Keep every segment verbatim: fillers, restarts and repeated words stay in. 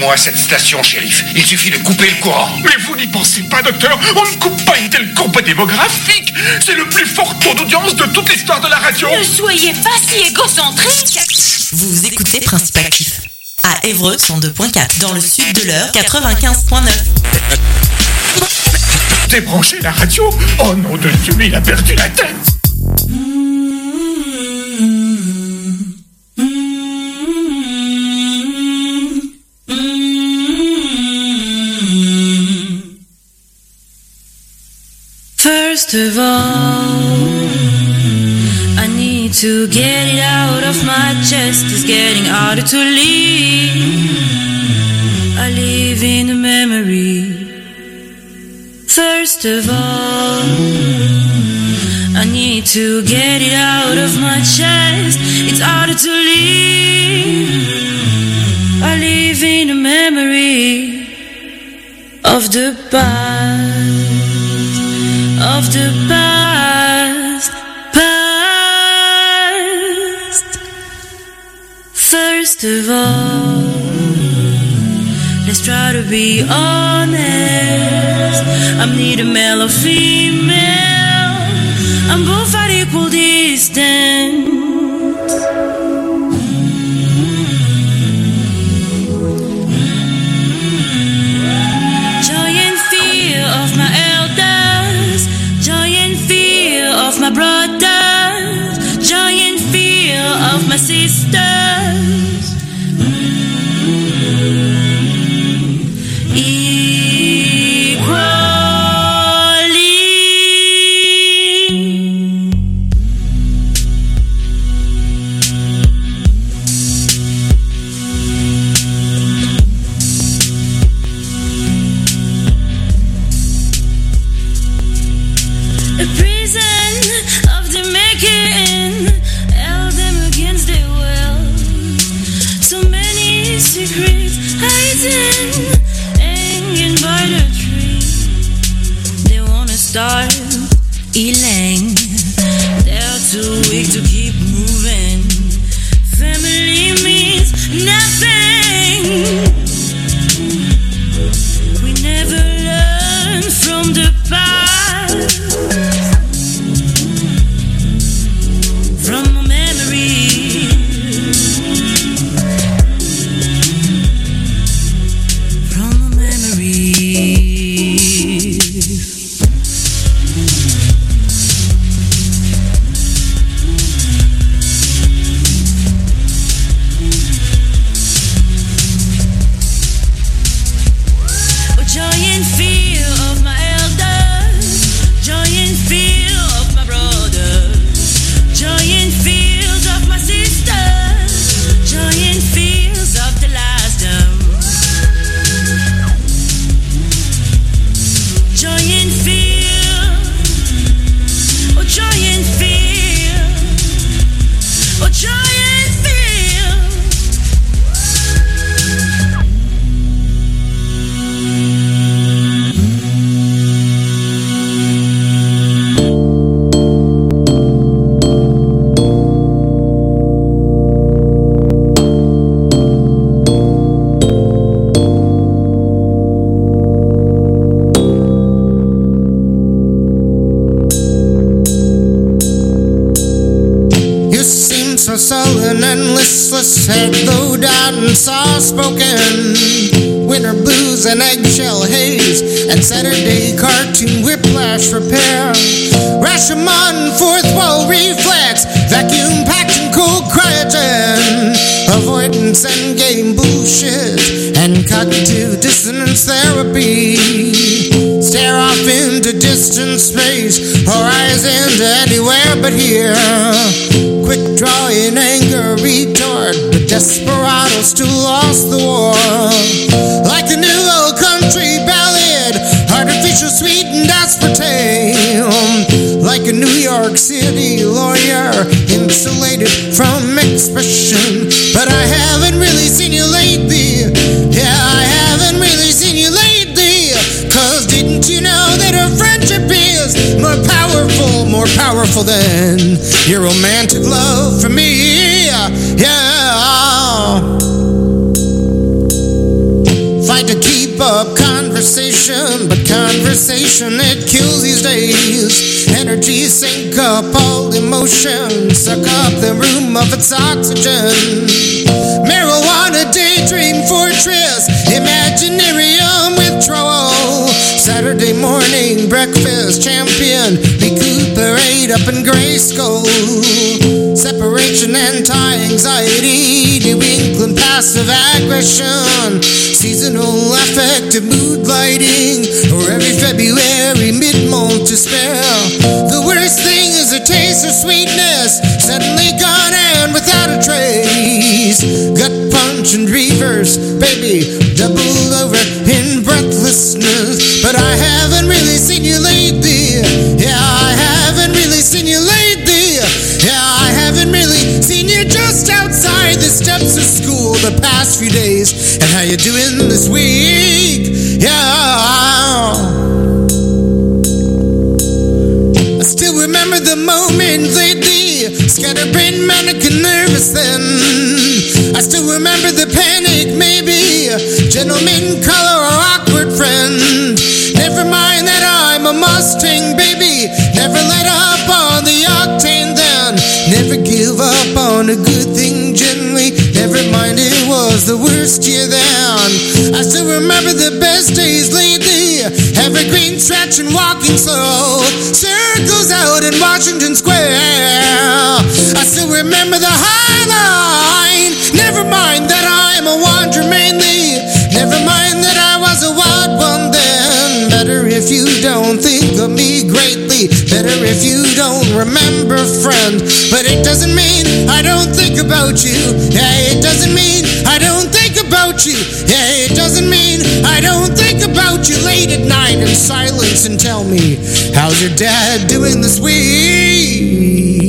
Rendez-moi cette station, shérif. Il suffit de couper le courant. Mais vous n'y pensez pas, docteur. On ne coupe pas une telle courbe démographique. C'est le plus fort taux d'audience de toute l'histoire de la radio. Ne soyez pas si égocentrique. Vous écoutez Principe Actif. À Évreux, cent deux point quatre. Dans le sud de l'Eure, quatre-vingt-quinze point neuf. Débrancher la radio? Oh non de Dieu, il a perdu la tête. First of all, I need to get it out of my chest. It's getting harder to leave. I live in a memory. First of all, I need to get it out of my chest. It's harder to leave. I live in a memory of the past. Of the past, past. First of all, let's try to be honest. I'm neither male or female. I'm both at equal distance. Joy and fear of my elders. Joy and fear of my brothers, joy and fear of my sisters. Equally. A prison of the making, held them against their will. So many secrets hiding, hanging by the tree. They wanna start healing. They're too weak to keep moving. Family means nothing. We never learn from the past. From a memory, from a memory. Oh, joy and fear of my elders, joy and fear of my brothers. Joy and fears of my sisters, joy and fears of the last dumb. Joy and fear, oh joy and fear, oh joy and fear. You seem so sullen and listless, head low down and soft-spoken. Winter blues and eggshell haze, and Saturday cartoon whiplash repair. Rashomon, fourth wall reflex, vacuum packed and cold cryogen. Avoidance and game bullshit, and cognitive dissonance therapy. Stare off into distant space, horizon to anywhere but here. Quick draw in anger, retort, but desperado still lost the war. Like a new old country ballad, artificial sweet and aspartame. Like a New York City lawyer, insulated from expression. But I haven't really seen you lately. Yeah, I haven't really seen you lately. Cause didn't you know that our friendship is more powerful, more powerful than your romantic love for me? Yeah. up conversation, but conversation, it kills these days. Energy sink up all emotion, suck up the room of its oxygen. Marijuana daydream fortress, imaginarium withdrawal. Saturday morning breakfast champion, recuperate up in Grayskull. Separation, anti-anxiety, New England passive aggression. Seasonal affective mood lighting, or every February mid-month despair. The worst thing is a taste of sweetness, suddenly gone and without a trace. Gut punch and reverse, baby, double over in breathlessness. But I haven't really seen you lately. Yeah, I haven't really seen you lately. Yeah, I haven't really seen you just outside the steps of school the past few days. And how you doing this week? Yeah, I still remember the moment lately, scatterbrained, manic and nervous then. I still remember the panic, maybe gentleman, color, or awkward friend. Never mind that I'm a Mustang, baby. Never let up on the octane then. Never give up on a good thing gently. Never mind, it was the worst year then. I still remember the best days lately. Evergreen stretch and walking slow. Circles out in Washington Square. I still remember the High Line. Never mind that I'm a wanderer mainly. Never mind that I was a wild one then. Better if you don't think of me greatly. Better if you don't remember, friend. But it doesn't mean I don't think about you. Yeah, it doesn't mean I don't think about you. Yeah, it doesn't mean I don't think about you late at night in silence and tell me, how's your dad doing this week?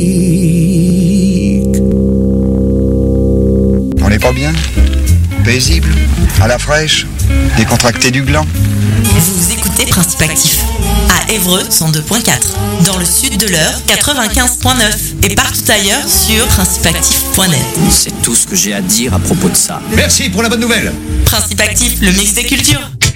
On n'est pas bien? Paisible? À la fraîche? Décontracté du gland? Vous écoutez Principe Actif à Évreux cent deux point quatre, dans le sud de l'Eure quatre-vingt-quinze point neuf et partout ailleurs sur principe actif point net. C'est tout ce que j'ai à dire à propos de ça. Merci pour la bonne nouvelle. Principe Actif, le mix des cultures.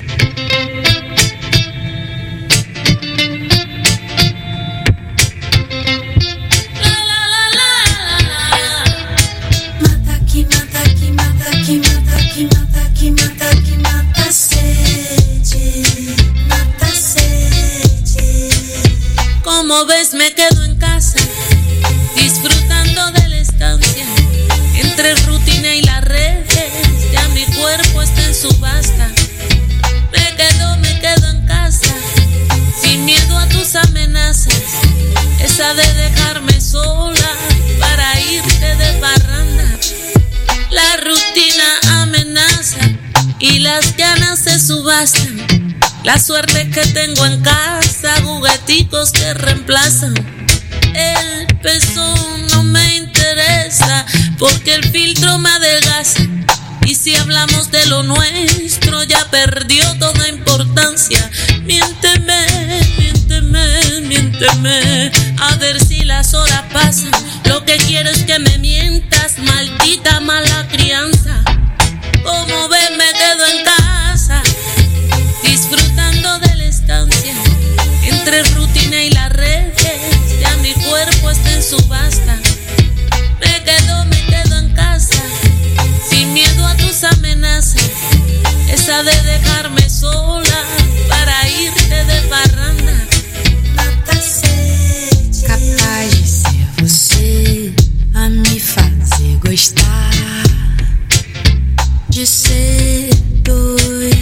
Como ves me quedo en casa, disfrutando de la estancia, entre rutina y las redes, ya mi cuerpo está en subasta. Me quedo, me quedo en casa, sin miedo a tus amenazas, esa de dejarme sola para irte de parranda. La rutina amenaza y las ganas se subastan. La suerte que tengo en casa, jugueticos que reemplazan. El peso no me interesa, porque el filtro me adelgaza. Y si hablamos de lo nuestro, ya perdió toda importancia. Miénteme, miénteme, miénteme, a ver si las horas pasan. Lo que quiero es que me mientas, maldita mala crianza. Como ves me quedo en casa, disfrutando de la estancia, entre rutina y las redes, ya mi cuerpo está en subasta. Me quedo, me quedo en casa, sin miedo a tus amenazas, esa de dejarme sola para irte de parranda. Capaz de ser você a me fazer gostar de ser dois.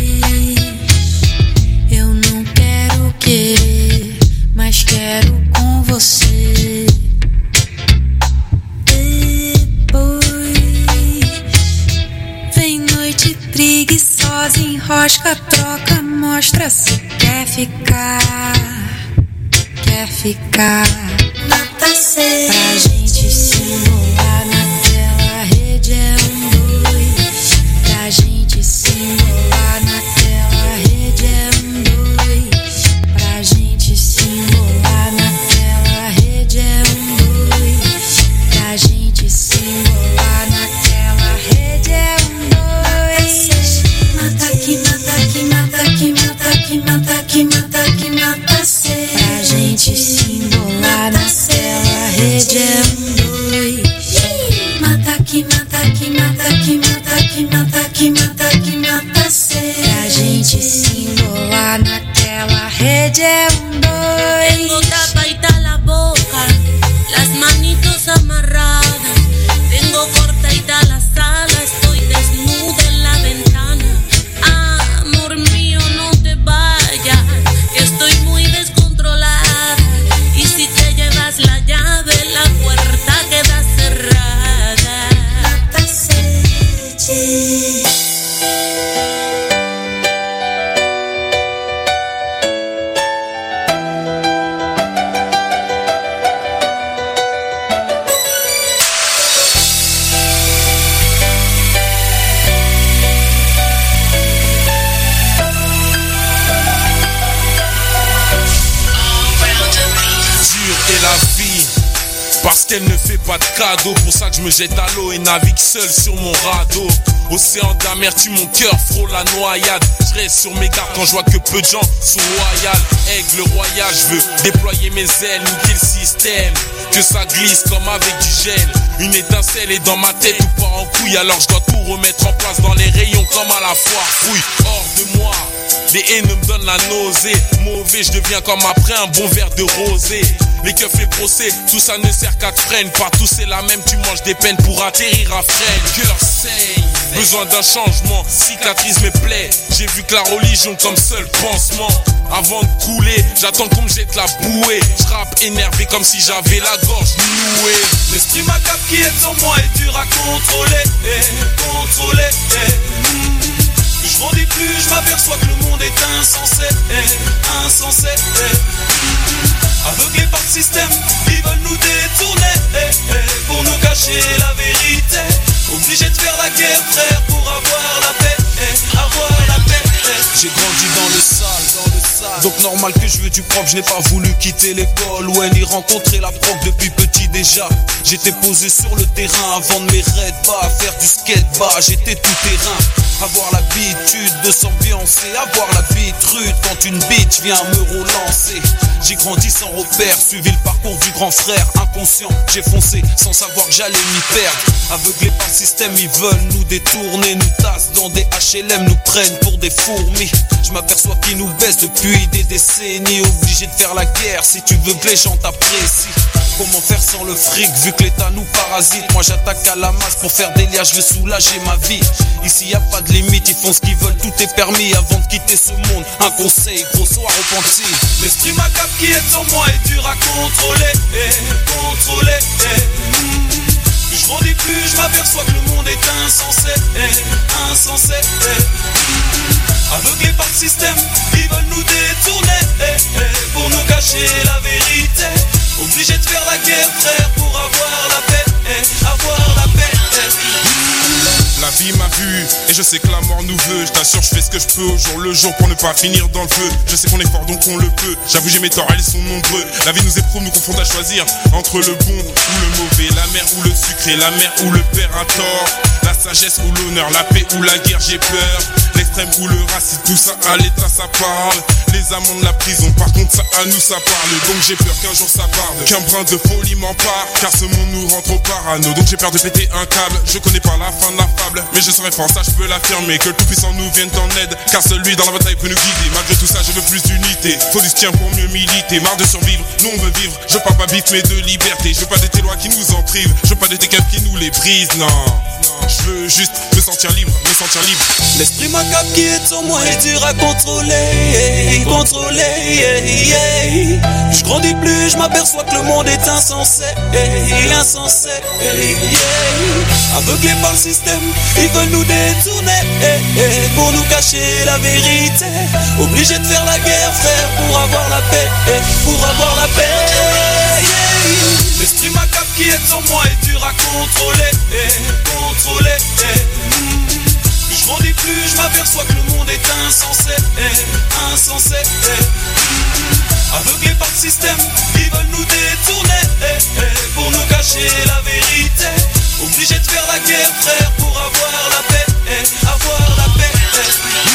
Eu não quero querer, mas quero com você. Depois vem noite preguiçosa, enrosca, troca, mostra se quer ficar. Quer ficar pra gente se embolar naquela rede é um dois. Pra gente se embolar naquela rede é um dois. Pra gente se embolar naquela rede é um dois. Pra gente se embolar naquela rede é um dois. Mata aqui, mata aqui, mata Parce qu'elle ne fait pas de cadeaux, pour ça que je me jette à l'eau et navigue seul sur mon radeau. Océan d'amertume, mon cœur frôle la noyade. Je reste sur mes gardes quand je vois que peu de gens sont loyaux. Aigle royal, je veux déployer mes ailes, niquer le système, que ça glisse comme avec du gel. Une étincelle est dans ma tête ou pas en couille, alors je dois tout remettre en place dans les rayons comme à la foire. Fouille, hors de moi, les haineux me donnent la nausée. Mauvais, je deviens comme après un bon verre de rosé. Les keufs, les procès, tout ça ne sert qu'à te freiner. Partout c'est la même, tu manges des peines pour atterrir à freine. Cœur saigne, besoin d'un changement, cicatrise mes plaies. J'ai vu que la religion comme seul pansement. Avant de couler, j'attends qu'on me jette la bouée. Je rappe énervé comme si j'avais la gorge nouée. L'esprit macabre qui est en moi est dur à contrôler, eh, contrôler, eh, mm. Plus je grandis, plus je m'aperçois que le monde est insensé, eh, insensé, eh, mm. Aveuglés par le système, ils veulent nous détourner, eh, eh, pour nous cacher la vérité. Obligé de faire la guerre, frère, pour avoir la paix, eh, avoir la paix, eh. J'ai grandi dans le sale, dans le sale. Donc normal que je veux du propre, je n'ai pas voulu quitter l'école ou ni rencontrer la proc depuis petit déjà. J'étais posé sur le terrain avant de mes raids bas, faire du skate bas, j'étais tout terrain. Avoir l'habitude de s'ambiancer, avoir la bite rude quand une bitch vient me relancer. J'ai grandi sans repère, suivi le parcours du grand frère. Inconscient, j'ai foncé sans savoir que j'allais m'y perdre. Aveuglés par le système, ils veulent nous détourner, nous tassent dans des H L M, nous prennent pour des fourmis. Je m'aperçois qu'ils nous baissent depuis des décennies. Obligé de faire la guerre si tu veux que les gens t'apprécient. Comment faire sans le fric vu que l'État nous parasite? Moi j'attaque à la masse pour faire des liens, je veux soulager ma vie. Ici y a pas de limite, ils font ce qu'ils veulent, tout est permis avant de quitter ce monde. Un conseil, gros soir repenti. L'esprit macabre qui est en moi est dur à contrôler, eh, contrôler, eh, mm. Plus je grandis, plus je m'aperçois que le monde est insensé, eh, insensé, eh, mm. Aveuglés par le système, ils veulent nous détourner, eh, eh, pour nous cacher la vérité. Obligé de faire la guerre, frère, pour avoir la paix, eh, avoir la paix, eh. La vie m'a vu et je sais que la mort nous veut. Je t'assure, je fais ce que je peux au jour le jour pour ne pas finir dans le feu. Je sais qu'on est fort donc on le peut. J'avoue j'ai mes torts, elles sont nombreux. La vie nous éprouve, nous confronte à choisir entre le bon ou le mauvais, la mère ou le sucré, la mère ou le père à tort, la sagesse ou l'honneur, la paix ou la guerre, j'ai peur. L'extrême ou le racisme, tout ça à l'état ça parle. Les amants de la prison, par contre ça à nous ça parle. Donc j'ai peur qu'un jour ça barde, qu'un brin de folie m'empare. Car ce monde nous rend trop parano, donc j'ai peur de péter un câble. Je connais pas la fin de la fable, mais je serai fort, ça je peux l'affirmer. Que le tout-puissant nous vienne en aide, car celui dans la bataille peut nous guider. Malgré tout ça je veux plus d'unité, faut du soutien pour mieux militer. Marre de survivre, nous on veut vivre. Je parle pas bif mais de liberté. Je veux pas de tes lois qui nous en privent, je veux pas de tes keufs qui nous les brisent, non. Je veux juste me sentir libre, me sentir libre. L'esprit macabre qui est en moi est dur à contrôler, contrôler, yeah, yeah. Plus je grandis, plus je m'aperçois que le monde est insensé, yeah, insensé, yeah. Aveuglés par le système, ils veulent nous détourner, yeah, yeah, pour nous cacher la vérité. Obligé de faire la guerre, frère, pour avoir la paix, yeah, pour avoir la paix, yeah. L'esprit macabre qui est en moi est dur à contrôler, yeah, contrôler, yeah. Plus je grandis, plus je m'aperçois que le monde est insensé, eh, insensé, eh. Aveuglés par le système, ils veulent nous détourner, eh, eh, pour nous cacher la vérité. Obligé de faire la guerre, frère, pour avoir la paix, eh, avoir la paix, eh.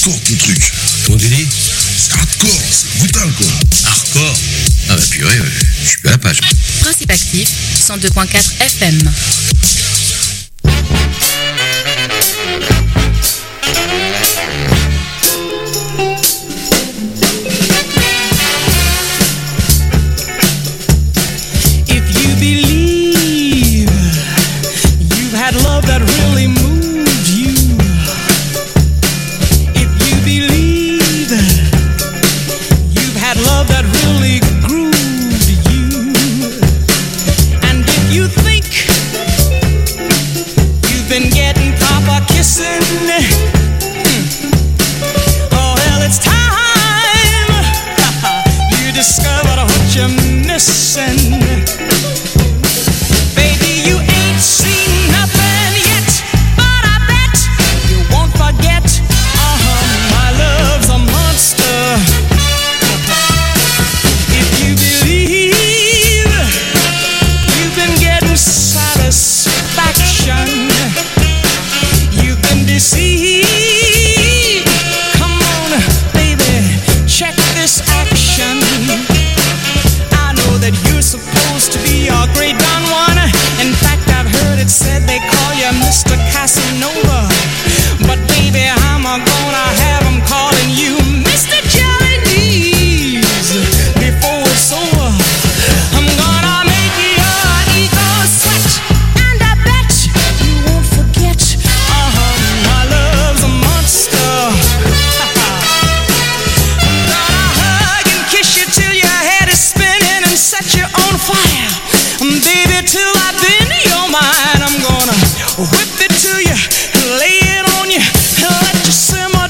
hardcore ton truc. Comment tu dis? C'est hardcore, c'est brutal quoi. Hardcore? Ah bah purée, ouais. Je suis à la page. Principe actif, cent deux point quatre F M. Love that really moved you. If you believe you've had love that really grooved you, and if you think you've been getting proper kissing, oh hell, it's time you discovered what you're missing. Baby, you ain't seen nothing. Said they call you Mister Casanova, but baby, I'm gonna have them calling you Mister Chinese before it's over. I'm gonna make your ego sweat, and I bet you won't forget. Uh-huh, my love's a monster. I'm gonna hug and kiss you till your head is spinning and set you on fire, baby, till I've been your mind. I'm gonna whip it to you, lay it on you, and let you simmer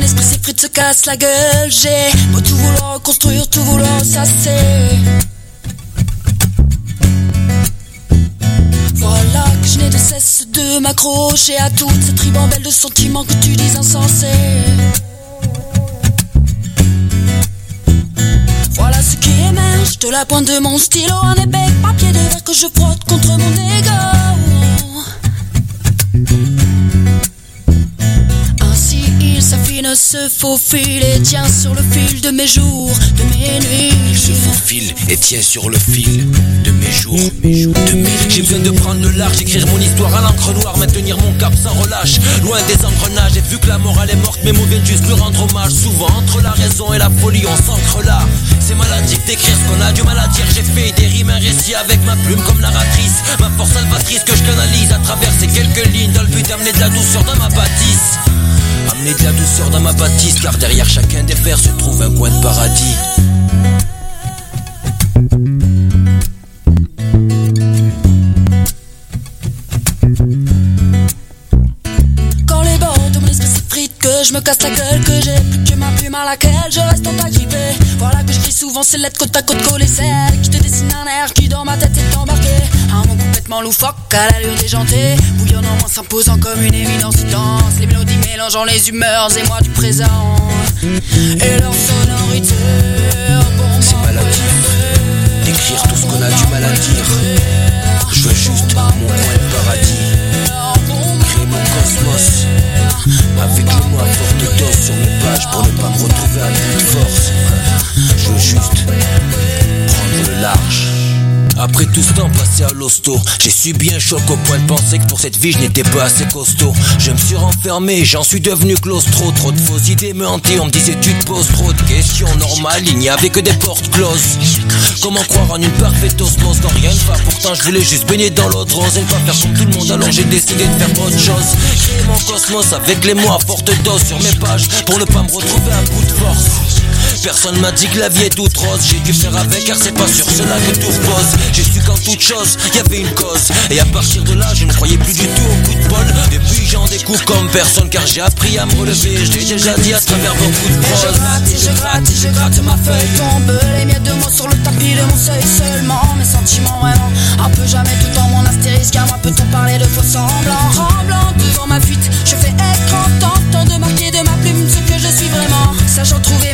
esprit s'effrite, se casse la gueule. J'ai beau tout vouloir reconstruire, tout vouloir s'asser. Voilà que je n'ai de cesse de m'accrocher à toute cette ribambelle de sentiments que tu dis insensés. Voilà ce qui émerge de la pointe de mon stylo, un épais papier de verre que je frotte contre mon ego. Ainsi il s'affine, se faufile et tient sur le fil de mes jours, de mes nuits. Il se faufile et tient sur le fil de mes jours, de mes nuits. J'ai besoin de prendre le large, écrire mon histoire à l'encre noire, maintenir mon cap sans relâche, loin des engrenages. Et vu que la morale est morte, mes mots viennent juste lui rendre hommage. Souvent entre la raison et la folie, on s'ancre là. C'est maladif d'écrire ce qu'on a du mal à dire. J'ai fait des rimes, un récit avec ma plume comme narratrice, ma force salvatrice que je canalise à travers ces quelques lignes, dans le but d'amener de la douceur dans ma bâtisse. Amener de la douceur dans ma bâtisse, car derrière chacun des vers se trouve un coin de paradis. Quand les bords de mon esprit s'effritent, que je me casse la gueule, que j'ai plus que ma plume à laquelle je reste agrippé. Voilà que j'écris souvent ces lettres côte à côte collées, celles qui te dessinent un air qui dans ma tête est embarqué. Un mot complètement loufoque à l'allure déjantée, bouillonnant moins s'imposant comme une évidence dense. Les mélodies mélangeant les humeurs et moi du présent et leur sonorité. C'est maladif d'écrire tout ce qu'on a du mal à dire. Je veux juste mon coin de paradis, créer mon cosmos avec les mots à forte dose sur mes pages pour ne pas me retrouver à bout de force. Je veux juste prendre le large. Après tout ce temps passé à l'hosto, j'ai subi un choc au point de penser que pour cette vie je n'étais pas assez costaud. Je me suis renfermé, j'en suis devenu claustro. Trop de fausses idées me hantaient, on me disait tu te poses trop de questions normales, il n'y avait que des portes closes. Comment croire en une parfaite osmose quand rien ne va? Pourtant je voulais juste baigner dans l'eau de rose et ne pas faire comme tout le monde, alors j'ai décidé de faire autre chose. Créer mon cosmos avec les mots à forte dose sur mes pages pour ne pas me retrouver à bout de force. Personne m'a dit que la vie est toute rose, j'ai dû faire avec car c'est pas sur cela que tout repose. J'ai su qu'en toute chose, y avait une cause, et à partir de là je ne croyais plus du tout au coup de bol. Depuis j'en découvre comme personne car j'ai appris à me relever, je l'ai déjà dit à travers beaucoup de prose. Je gratte et je gratte et je gratte ma feuille, tombe les miettes de mots sur le tapis de mon seuil. Seulement mes sentiments vraiment, un peu jamais tout en mon astérisque, car moi peut-on parler de faux semblants. Remblant devant ma fuite, je fais écran, tentant de marquer de ma plume ce que je suis vraiment, sachant trouver